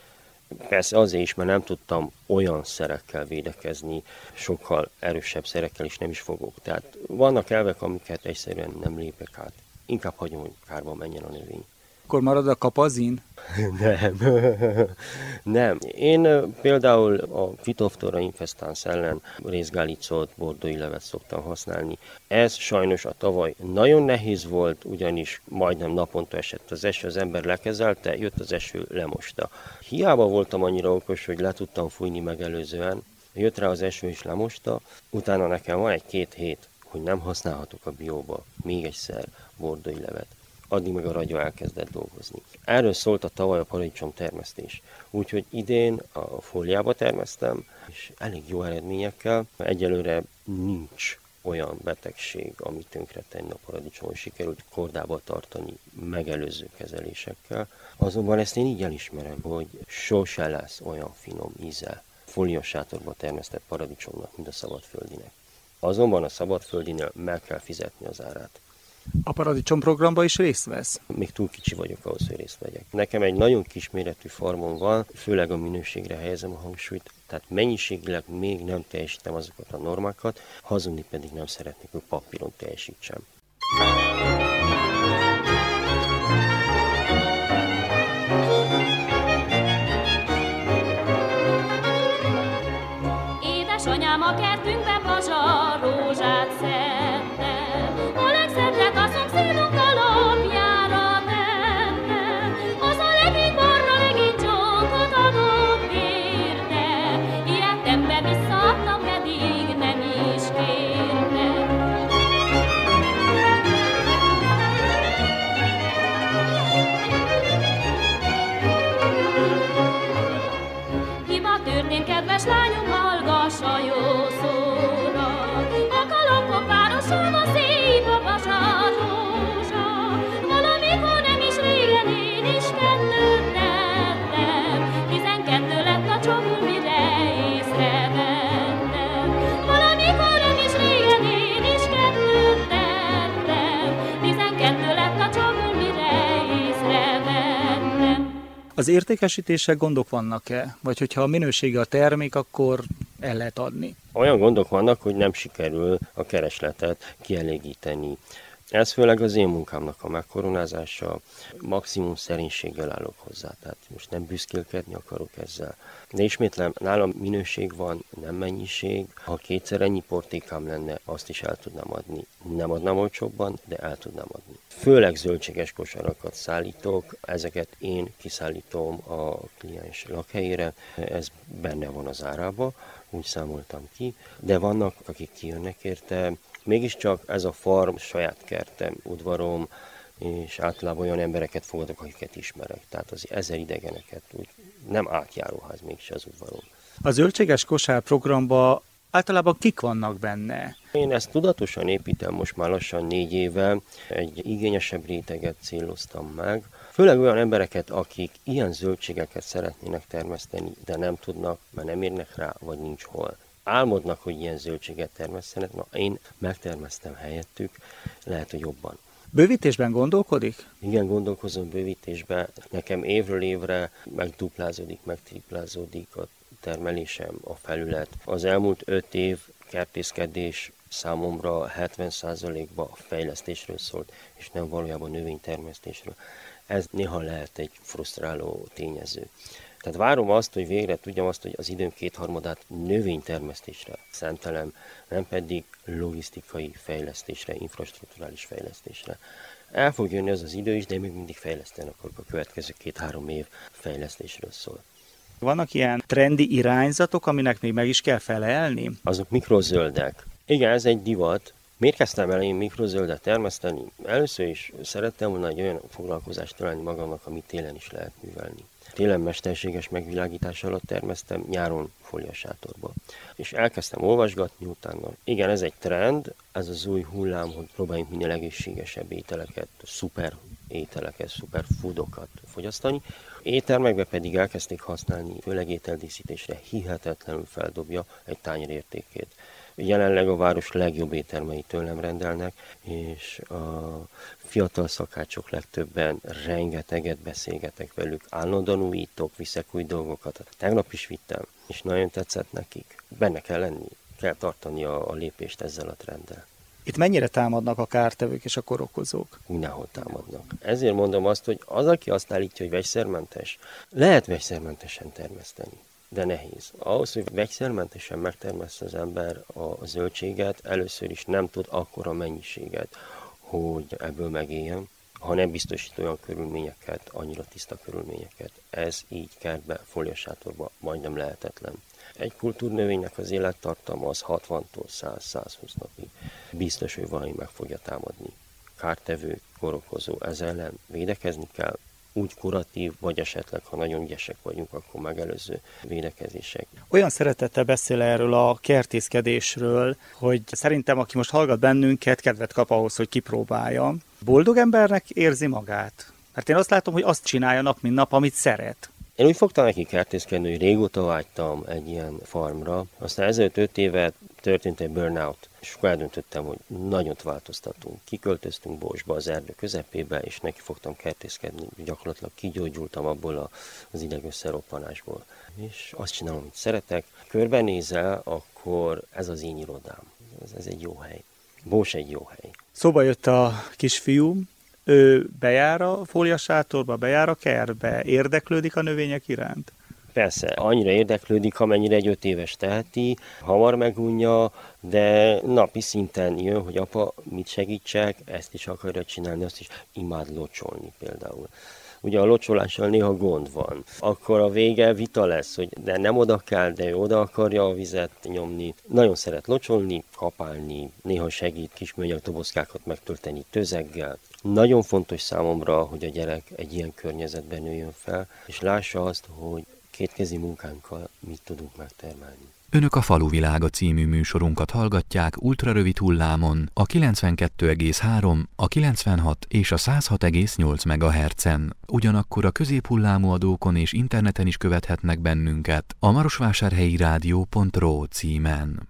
Speaker 3: Persze azért is, mert nem tudtam olyan szerekkel védekezni, sokkal erősebb szerekkel is nem is fogok. Tehát vannak elvek, amiket egyszerűen nem lépek át. inkább hagyom, hogy kárba menjen a növény.
Speaker 9: Akkor marad a kapazin?
Speaker 3: Nem. Nem. Én például a Phytophthora infestans ellen rézgálicot, bordói levet szoktam használni. Ez sajnos a tavaly nagyon nehéz volt, ugyanis majdnem naponta esett az eső, az ember lekezelte, jött az eső, lemosta. Hiába voltam annyira okos, hogy le tudtam fújni megelőzően, jött rá az eső és lemosta, utána nekem van egy-két hét, hogy nem használhatok a bióba még egyszer bordói levet. Addig meg a ragyó elkezdett dolgozni. Erről szólt a tavaly a paradicsom termesztés. Úgyhogy idén a fóliába termesztem, és elég jó eredményekkel. Egyelőre nincs olyan betegség, ami tönkretenni a paradicsomon, sikerült kordába tartani megelőző kezelésekkel. Azonban ezt én így elismerem, hogy sose lesz olyan finom íze fóliasátorba termesztett paradicsomnak, mint a szabadföldinek. Azonban a szabadföldinél meg kell fizetni az árát.
Speaker 9: A paradicsom programba is részt vesz?
Speaker 3: Még túl kicsi vagyok ahhoz, hogy részt vegyek. Nekem egy nagyon kisméretű farmom van, főleg a minőségre helyezem a hangsúlyt, tehát mennyiségileg még nem teljesítem azokat a normákat, hazudni pedig nem szeretnék, hogy papíron teljesítsem.
Speaker 8: Édesanyám a kertünkben pazsar rózsát szedtem, a legszebbet a szomszédunk alapjára tettem. Az a legény barna legény csókot adott érte, életembe visszaadtam, pedig nem is kértem. Hiba történt, kedves lányom, hallgass a jó szóra. A kalapok városolva szép a vasár rózsa. Valamikor nem is régen én is kettőt tettem, tizenkettő lett a csomul, mire észrevettem. Valamikor nem is régen én is kettőt tettem, tizenkettő lett a csomul, mire észrevettem.
Speaker 9: Az értékesítéssel gondok vannak-e? Vagy hogyha a minősége a termék, akkor el lehet adni?
Speaker 3: Olyan gondok vannak, hogy nem sikerül a keresletet kielégíteni. Ez főleg az én munkámnak a megkoronázása, maximum szerénységgel állok hozzá, tehát most nem büszkélkedni akarok ezzel. De ismétlem, nálam minőség van, nem mennyiség. Ha kétszer ennyi portékám lenne, azt is el tudnám adni. Nem adnám olcsóbban, de el tudnám adni. Főleg zöldséges kosarakat szállítok, ezeket én kiszállítom a kliens lakhelyére, ez benne van az árába, úgy számoltam ki, de vannak, akik kijönnek érte. Mégiscsak ez a farm saját kertem, udvarom, és általában olyan embereket fogadok, akiket ismerek. Tehát az ezer idegeneket, úgy nem átjáróház mégis az udvarom.
Speaker 9: A zöldséges kosár programba általában kik vannak benne?
Speaker 3: Én ezt tudatosan építem most már lassan négy éve, egy igényesebb réteget céloztam meg. Főleg olyan embereket, akik ilyen zöldségeket szeretnének termeszteni, de nem tudnak, mert nem érnek rá, vagy nincs hol. Álmodnak, hogy ilyen zöldséget termesztenek, na én megtermesztem helyettük, lehet, hogy jobban.
Speaker 9: Bővítésben gondolkodik?
Speaker 3: Igen, gondolkozom bővítésben. Nekem évről évre megduplázódik, megtriplázódik a termelésem, a felület. Az elmúlt öt év kertészkedés számomra hetven százalékban a fejlesztésről szólt, és nem valójában növénytermesztésről. Ez néha lehet egy frusztráló tényező. Tehát várom azt, hogy végre tudjam azt, hogy az időm kétharmadát növénytermesztésre szentelem, nem pedig logisztikai fejlesztésre, infrastrukturális fejlesztésre. El fog jönni az az idő is, de még mindig fejleszteni akarok, a következő két-három év fejlesztésről szól.
Speaker 9: Vannak ilyen trendi irányzatok, aminek még meg is kell felelni?
Speaker 3: Azok mikrozöldek. Igen, ez egy divat. Miért kezdtem el én mikrozöldet termeszteni? Először is szerettem volna egy olyan foglalkozást találni magamnak, amit télen is lehet művelni. Télen mesterséges megvilágítás alatt termesztem, nyáron fóliasátorba. És elkezdtem olvasgatni utána. Igen, ez egy trend, ez az új hullám, hogy próbáljunk minél egészségesebb ételeket, szuper ételeket, szuper foodokat fogyasztani. Éttermekbe pedig elkezdték használni, főleg ételdíszítésre hihetetlenül feldobja egy tányér értékét. Jelenleg a város legjobb éttermei tőlem rendelnek, és a fiatal szakácsok legtöbben rengeteget beszélgetek velük, állandóan újítok, viszek új dolgokat. Tegnap is vittem, és nagyon tetszett nekik. Benne kell lenni, kell tartani a, a lépést ezzel a trenddel.
Speaker 9: Itt mennyire támadnak a kártevők és a korokozók?
Speaker 3: Mindenhol támadnak. Ezért mondom azt, hogy az, aki azt állítja, hogy vegyszermentes, lehet vegyszermentesen termeszteni, de nehéz. Ahhoz, hogy vegyszermentesen megtermeszte az ember a zöldséget, először is nem tud akkora mennyiséget, hogy ebből megéljen, ha nem biztosít olyan körülményeket, annyira tiszta körülményeket. Ez így kertbe, fóliasátorba majdnem lehetetlen. Egy kultúrnövénynek az élettartama az hatvantól száz-százhúsz napig. Biztos, hogy valami meg fogja támadni. Kártevő, korokozó, ez ellen védekezni kell, úgy kuratív, vagy esetleg, ha nagyon ügyesek vagyunk, akkor megelőző védekezések.
Speaker 9: Olyan szeretettel beszél erről a kertészkedésről, hogy szerintem, aki most hallgat bennünket, kedvet kap ahhoz, hogy kipróbálja. Boldog embernek érzi magát? Mert én azt látom, hogy azt csinálja nap, mint nap, amit szeret.
Speaker 3: Én úgy fogtam neki kertészkedni, hogy régóta vágytam egy ilyen farmra. Aztán ezelőtt öt évet történt egy burnout, és akkor eldöntöttem, hogy nagyot változtatunk. Kiköltöztünk Borsba, az erdő közepébe, és neki fogtam kertészkedni. Gyakorlatilag kigyógyultam abból az idegösszeroppanásból. És azt csinálom, amit szeretek. Körbenézel, akkor ez az én irodám. Ez, ez egy jó hely. Bors egy jó hely.
Speaker 9: Szóba jött a kisfiú, ő bejár a fóliasátorba, bejár a kertbe, érdeklődik a növények iránt?
Speaker 3: Persze, annyira érdeklődik, amennyire egy öt éves teheti, hamar megunja, de napi szinten jön, hogy apa, mit segítsek, ezt is akarja csinálni, azt is imád locsolni például. Ugye a locsolással néha gond van. Akkor a vége vita lesz, hogy de nem oda kell, de ő oda akarja a vizet nyomni. Nagyon szeret locsolni, kapálni, néha segít kis műanyag dobozkákat megtölteni tözeggel. Nagyon fontos számomra, hogy a gyerek egy ilyen környezetben nőjön fel, és lássa azt, hogy kétkezi munkánkkal mit tudunk megtermelni.
Speaker 7: Önök a Faluvilága című műsorunkat hallgatják ultrarövid hullámon, a kilencvenkettő egész három, a kilencvenhat és a száz hat egész nyolc megahertzen. Ugyanakkor a középhullámú adókon és interneten is követhetnek bennünket a marosvásárhelyi rádió pont ro címen.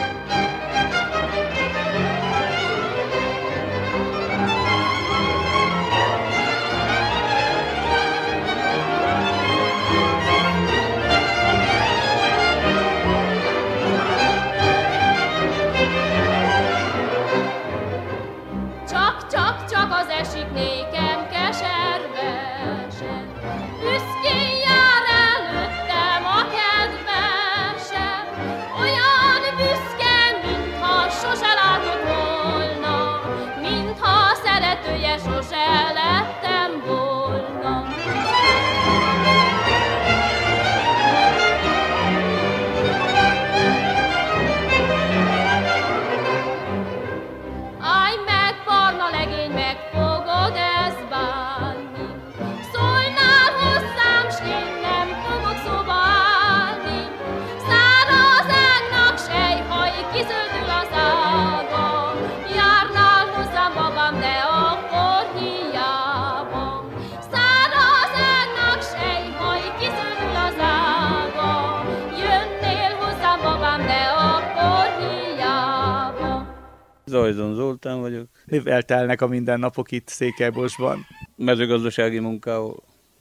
Speaker 10: Zajdon Zoltán vagyok.
Speaker 9: Mivel telnek a mindennapok itt Székelyborsban?
Speaker 10: Mezőgazdasági munkával,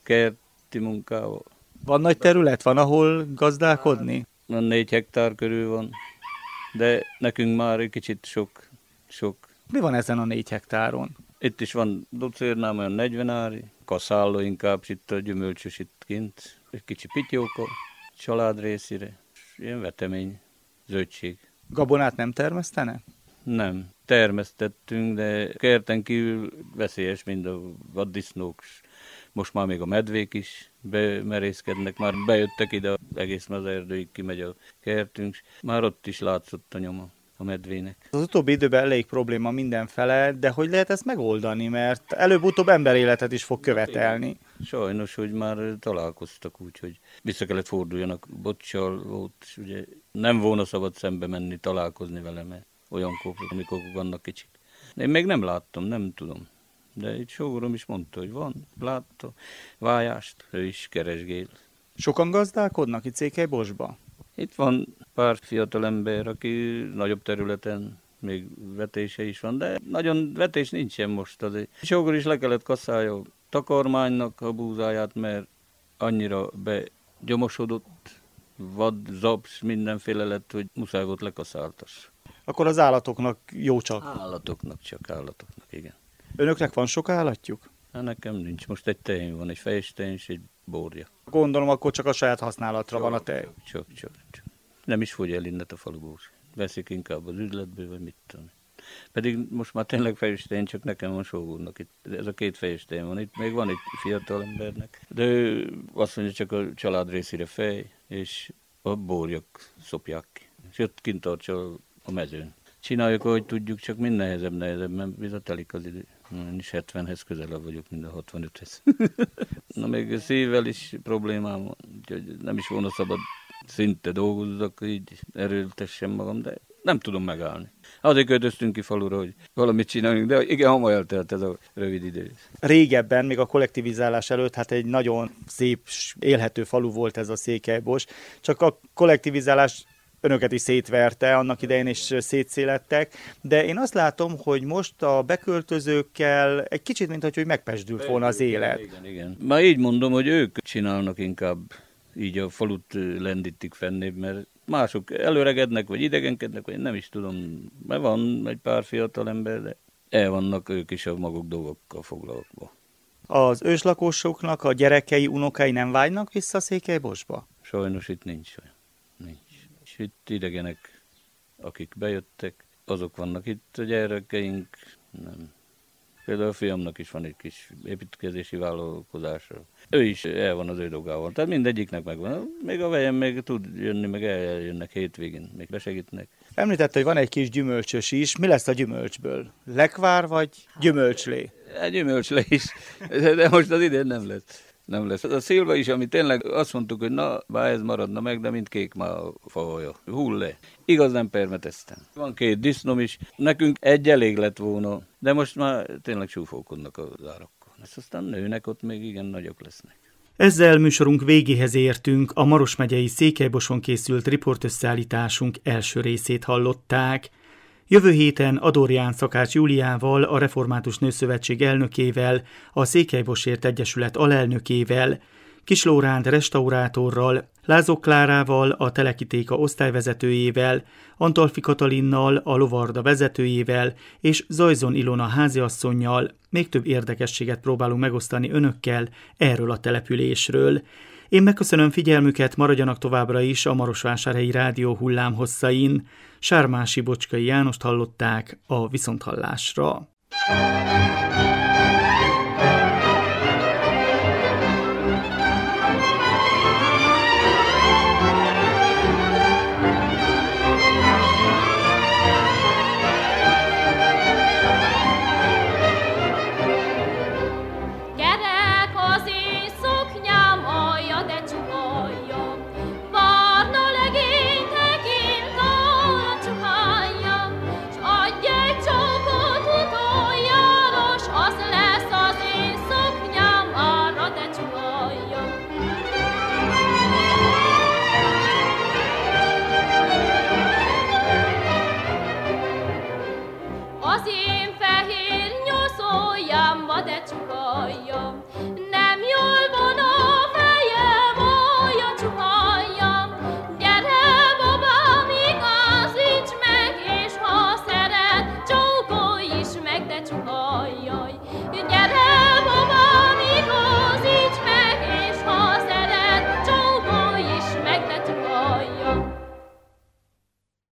Speaker 10: kerti munkával.
Speaker 9: Van nagy terület, van ahol gazdálkodni?
Speaker 10: Van négy hektár körül van, de nekünk már egy kicsit sok, sok.
Speaker 9: Mi van ezen a négy hektáron?
Speaker 10: Itt is van docérnám, olyan negyven ári, kaszálló inkább, itt a gyümölcsös itt kint, egy kicsi pityóka, család részére, ilyen vetemény, zöldség.
Speaker 9: Gabonát nem termesztene?
Speaker 10: Nem, termesztettünk, de kerten kívül veszélyes, mind a vaddisznók, most már még a medvék is bemerészkednek, már bejöttek ide, egész az erdőig kimegy a kertünk, már ott is látszott a nyoma a medvének.
Speaker 9: Az utóbbi időben elég probléma mindenfele, de hogy lehet ezt megoldani, mert előbb-utóbb emberéletet is fog követelni.
Speaker 10: Sajnos, hogy már találkoztak úgy, hogy vissza kellett forduljanak, Bocsal volt, ugye nem volna szabad szembe menni, találkozni vele, mert olyankor, amikor vannak kicsik. Én még nem láttam, nem tudom. De itt sógorom is mondta, hogy van, látta vájást, ő is keresgél.
Speaker 9: Sokan gazdálkodnak itt Székelyborsba?
Speaker 10: Itt van pár fiatal ember, aki nagyobb területen, még vetése is van, de nagyon vetés nincsen most azért. Sógor is le kellett kasszálja takarmánynak a búzáját, mert annyira begyomosodott, vad, zabs, mindenféle lett, hogy muszáj volt lekaszáltas.
Speaker 9: Akkor az állatoknak jó csak.
Speaker 10: Állatoknak csak, állatoknak, igen.
Speaker 9: Önöknek van sok állatjuk?
Speaker 10: Hát nekem nincs. Most egy tehén van, egy fejes tehén és egy borja.
Speaker 9: Gondolom, akkor csak a saját használatra csak, van a tej.
Speaker 10: Csak, csak, csak. Nem is fogy el innen a faluból. Veszik inkább az üzletből, vagy mit tudom. Pedig most már tényleg fejes tehén, csak nekem van sógornak. Itt, ez a két fejes tehén van. Itt még van egy fiatal embernek. De ő azt mondja, csak a család részére fej, és a borjak szopják ki. És ott kint tartsa a mezőn. Csináljuk, ahogy tudjuk, csak mind nehezebb, nehezebb, mert bizatelik az idő. Én is hetvenhez közelebb vagyok, mint a hatvanöthez. Na még szívvel is problémám van, úgyhogy nem is volna szabad szinte dolgozzak, így erőltessem magam, de nem tudom megállni. Azért költöztünk ki falura, hogy valamit csináljunk, de igen, hamar eltelt ez a rövid idő.
Speaker 9: Régebben, még a kollektivizálás előtt, hát egy nagyon szép, élhető falu volt ez a Székelybos, csak a kollektivizálás önöket is szétverte, annak idején is szétszélettek, de én azt látom, hogy most a beköltözőkkel egy kicsit, mint hogy megpesdült volna az élet.
Speaker 10: Igen, igen. Már így mondom, hogy ők csinálnak inkább, így a falut lendítik fennébb, mert mások előregednek, vagy idegenkednek, vagy nem is tudom, mert van egy pár fiatal ember, de el vannak ők is a maguk dolgokkal foglalva.
Speaker 9: Az őslakosoknak a gyerekei, unokái nem vágynak vissza Székelybosba?
Speaker 10: Sajnos itt nincs olyan. Nincs. És itt idegenek, akik bejöttek, azok vannak itt, a gyerekeink nem. Például a fiamnak is van egy kis építkezési vállalkozása. Ő is el van az ő dolgával. Tehát mindegyiknek megvan. Még a vejem még tud jönni, meg eljönnek hétvégén, még besegítnek.
Speaker 9: Említette, hogy van egy kis gyümölcsös is. Mi lesz a gyümölcsből? Lekvár vagy gyümölcslé?
Speaker 10: Egy gyümölcslé is, de most az idén nem lesz. Nem lesz. A szilva is, ami tényleg azt mondtuk, hogy na, bár ez maradna meg, de mint kék már a fahaja. Hull le. Igaz, nem permeteztem. Van két disznom is. Nekünk egy elég lett volna, de most már tényleg súfókodnak az árakkal. Ezt aztán nőnek, ott még igen nagyok lesznek.
Speaker 2: Ezzel műsorunk végéhez értünk, a Maros megyei Székelyboson készült riportösszeállításunk első részét hallották. Jövő héten Adorján Szakács Júliával, a Református Nőszövetség elnökével, a Székelybosért Egyesület alelnökével, Kis Lóránt restaurátorral, Lázok Klárával, a Telekitéka osztályvezetőjével, Antalfi Katalinnal, a Lovarda vezetőjével és Zajzon Ilona háziasszonnyal még több érdekességet próbálunk megosztani önökkel erről a településről. Én megköszönöm figyelmüket, maradjanak továbbra is a Marosvásárhelyi Rádió hullámhosszain. Sármási Bocskai Jánost hallották a viszonthallásra.